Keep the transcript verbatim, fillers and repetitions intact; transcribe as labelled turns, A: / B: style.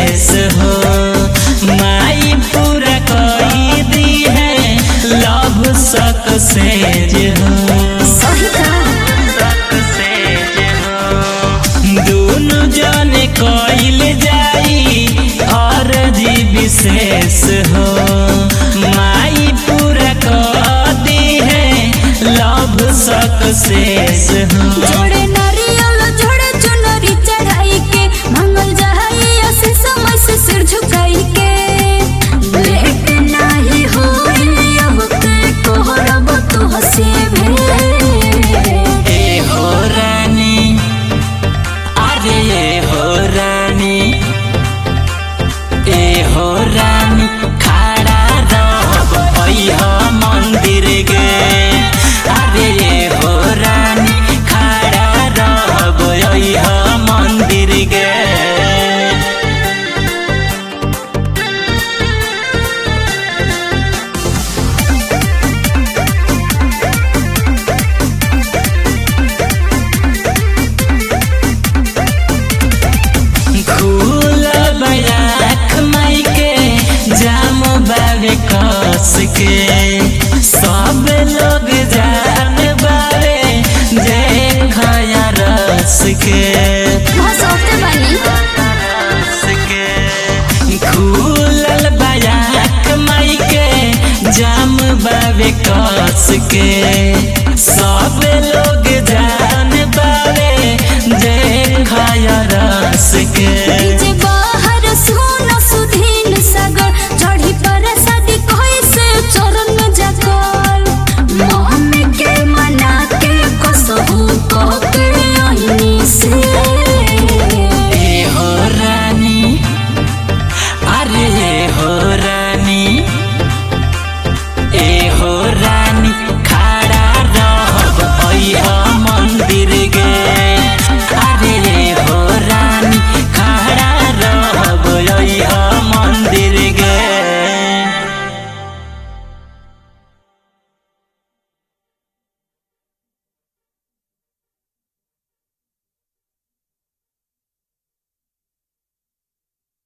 A: विशेष हो माई पूरा कोई दी है लव सक्सेस हो दोनों जने कोइल जाई और जी विशेष हो माई पूरा को दी है लव सक्सेस हो
B: जोड़े नारियल जोड़े चुनरी चढ़ाई के मंगल जाई ऐसे समय से सिर झुकाई के लेके नाही होई अब के कोहरब तो हंसे
A: ए हो रानी अरे ए हो रानी ए हो रानी खड़ा रहब अइह मंदिर गे अरे ए हो रानी खड़ा रहब अइह मंदिर गे जाम बावे कस के सब लोग जान बावे देखया रस के खुलल बयाक माई के जाम बावे कस के